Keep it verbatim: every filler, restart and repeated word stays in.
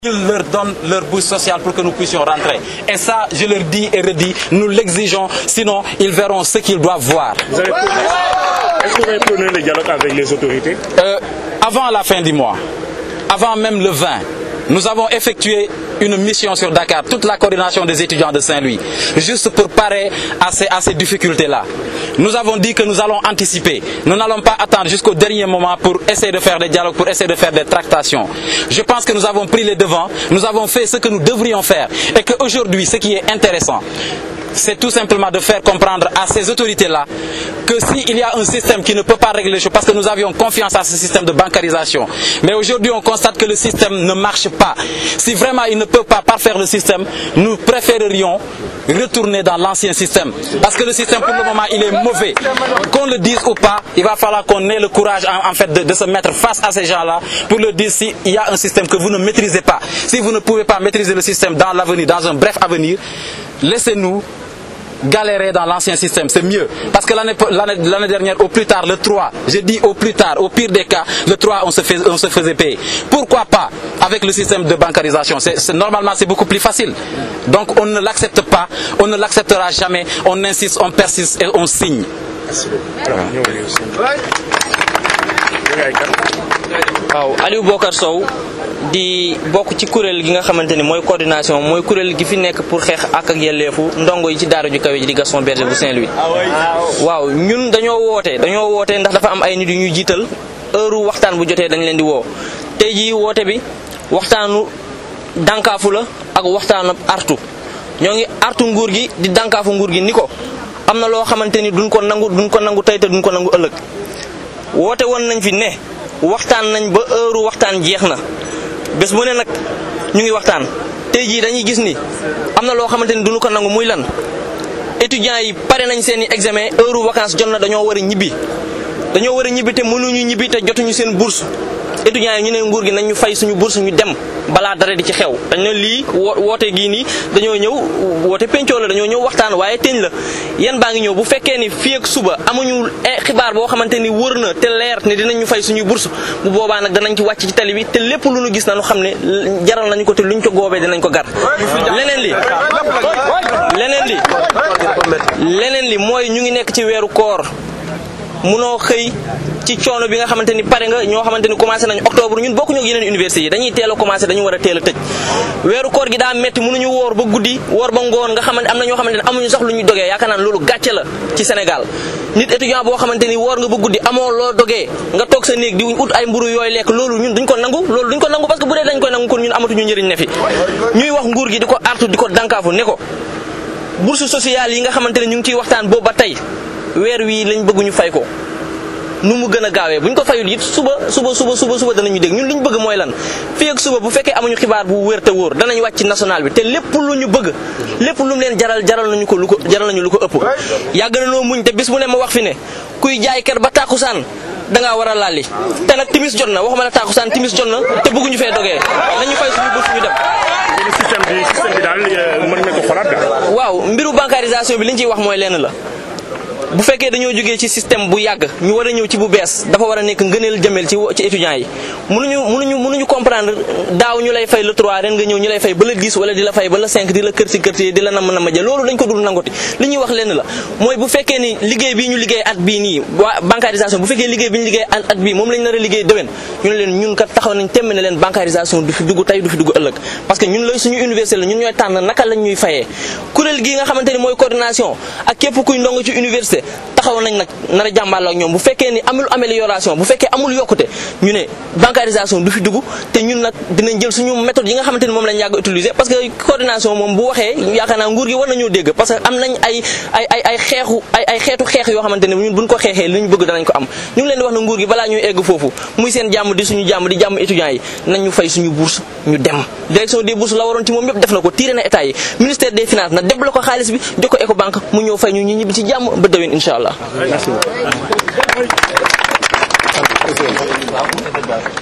Ils leur donnent leur bourse sociale pour que nous puissions rentrer. Et ça, je leur dis et redis, nous l'exigeons, sinon ils verront ce qu'ils doivent voir. Vous avez prôné, est-ce que vous avez prôné le dialogue avec les autorités? euh, Avant la fin du mois, avant même le vingt, nous avons effectué une mission sur Dakar, toute la coordination des étudiants de Saint-Louis, juste pour parer à ces, à ces difficultés-là. Nous avons dit que nous allons anticiper. Nous n'allons pas attendre jusqu'au dernier moment pour essayer de faire des dialogues, pour essayer de faire des tractations. Je pense que nous avons pris les devants, nous avons fait ce que nous devrions faire. Et qu'aujourd'hui, ce qui est intéressant, c'est tout simplement de faire comprendre à ces autorités-là que s'il y a un système qui ne peut pas régler les choses, parce que nous avions confiance à ce système de bancarisation, mais aujourd'hui on constate que le système ne marche pas. Si vraiment il ne peut pas parfaire le système, nous préférerions retourner dans l'ancien système. Parce que le système pour le moment il est mauvais. Qu'on le dise ou pas, il va falloir qu'on ait le courage en, en fait de, de se mettre face à ces gens-là pour leur dire s'il y a un système que vous ne maîtrisez pas. Si vous ne pouvez pas maîtriser le système dans l'avenir, dans un bref avenir, laissez-nous galérer dans l'ancien système, c'est mieux. Parce que l'année dernière, au plus tard, le trois, je dis au plus tard, au pire des cas, le trois, on se, fais, on se faisait payer. Pourquoi pas avec le système de bancarisation? C'est, c'est, normalement, c'est beaucoup plus facile. Donc on ne l'accepte pas, on ne l'acceptera jamais, on insiste, on persiste et on signe. Merci beaucoup. waaw Aliou Bokar Sow di bokk ci kuréel gi nga xamante ni mooy coordination mooy kuréel gi fi nekk pour xeex ak ak yelleefu ndongo yi ci daara ju kawe ji di Gaston Berger bu Saint-Louis. waaw ñun dañoo woote dañoo woote ndax dafa am ay nit yu ñu jiital heure waxtaan bu jotee dañ leen di woo tey jii woote bi waxtaanu dànkaafu la ak waxtaanu artu ñoo ngi artu nguur gi di dànkaafu nguur gi ni ko am na loo xamante ni duñ ko nangu duñ ko nangu tey te duñ ko nangu ëllëg woote woon nañ fi ne waxtaan nañ ba heure waxtaan jeex na bés bu ne nag ñu ngi waxtaan tey jii dañuy gis ni am na loo xamante ni duñu ko nangu muy lan étudiants yi pare nañ seen i examen heure vacances jot na dañoo war a ñibbi dañoo war a ñibbi te mënuñu ñibbi te jotuñu seen bourse étudiants yi ñu ne nguur gi nañ ñu fay suñu bourse ñu dem balaa dara di ci xew dañ ne lii woote gii nii dañoo ñëw woote pencoo la dañoo ñëw waxtaan waaye teñ la yan baa ngi ñëw bu fekkee ni fii ak suba amuñu xibaar boo xamante ni wër na te leer ne dinañ ñu fay suñu bourse bu boobaa nag danañ ci wàcc ci tali bi te lépp lu ñu gis nañu xam ne jaral nañu ko te luñ ko góobee dinañ ko gar leneen li leneen li leneen li mooy ñu ngi nekk ci weeru koor munoo xëy ci coono bi nga xamante ni pare nga ñoo xamante ni commencé nañu octobre ñun bokkuñu ak yeneen université yi dañuy teel a commencé dañu war a teel a tëj weeru koor gi daa metti mënuñu woor ba guddi woor ba ngoon nga xamante am na ñoo xamante ne amuñu sax lu ñu dogee yaakaar naa loolu gàcce la ci Sénégal nit étudiant boo xamante ni woor nga ba guddi amoo loo dogee nga toog sa néeg di ut ay mburu yooyu lekk loolu ñun duñ ko nangu loolu duñ ko nangu parce que bu dee dañ koy nangu kon ñun amatuñu njëriñ ne fi ñuy wax nguur gi di ko artu di ko dankaafu ne ko bourse sociale yi nga xamante ne ñu ngi ciy waxtaan boobu ba tey weer wii lañ bëgg ñu fay ko nu mu gën a gaawee bu ñu ko fayul it suba suba suba suba suba danañu dégg ñun li ñu bëgg mooy lan fii ak suba bu fekkee amuñu xibaar bu wér te wóor danañ wàcc ci national bi te lépp lu ñu bëgg lépp lu mu leen jaral jaral nañu ko lu ko jaral nañu lu ko ëpp yàgg na noo muñ te bis bu ne ma wax fi ne kuy jaay kër ba tàkkusaan dangaa war a lalli te nag timis jot na waxuma la tàkkusaan timis jot na te bëgguñu fee dogee nañu fay suñu bourse ñu dem système bi système bi daal mën na ko xoolaat daal. waaw mbiru bancarisation bi li ñu ciy wax mooy lenn la bu fekkee dañoo jógee ci système bu yàgg ñu war a ñëw ci bu bees dafa war a nekk ngëneel jëmel ci ci étudiants yi mënuñu mënuñu mënuñu comprendre daaw ñu lay fay le trois ren nga ñëw ñu lay fay ba le dix wala di la fay ba le cinq di la kërti kërti di la nam nama ja loolu dañ ko dul nangoti li ñuy wax lenn la mooy bu fekkee ni liggéey bii ñu liggéey at bii nii waa bancarisation bu fekkee liggéey bi ñu liggéey at bii moom lañ nar a liggéey déwén ñu ne leen ñun kat taxaw nañ temm ne leen bancarisation du fi dugg tey du fi dugg ëllëg parce que ñun lay suñu université la ñun ñooy tànn naka lañ ñuy fayee kuréel gi nga xamante ni mooy coordination ak képp kuy ndongo ci université taxaw nañ nag nar a jàmbaarloo ak ñoom bu fekkee ni amul amélioration bu fekkee amul yokkute ñu ne bancarisation du fi dugg te ñun nag dinañ jël suñu méthode yi nga xamante ni moom lañ yàgg utiliser parce que coordination moom bu waxee yaakaar naa nguur gi war nañoo dégg parce que am nañ ay ay ay ay xeexu ay ay xeetu xeex yoo xamante ne ñun buñ ko xeexee li ñu bëgg danañ ko am ñu ngi leen di wax na nguur gi balaa ñuy egg foofu muy seen jàmm di suñu jàmm di jàmm étudiants yi nañ ñu fay suñu bourse ñu dem direction des bourses la waroon ci moom yëpp def na ko tiré na état yi ministère des finances na débloqué ko xaalis bi jox ko Ecobank mu ñëw fay ñu ñu ñibbi ci jàmm ba déwén incha allah. Merci beaucoup.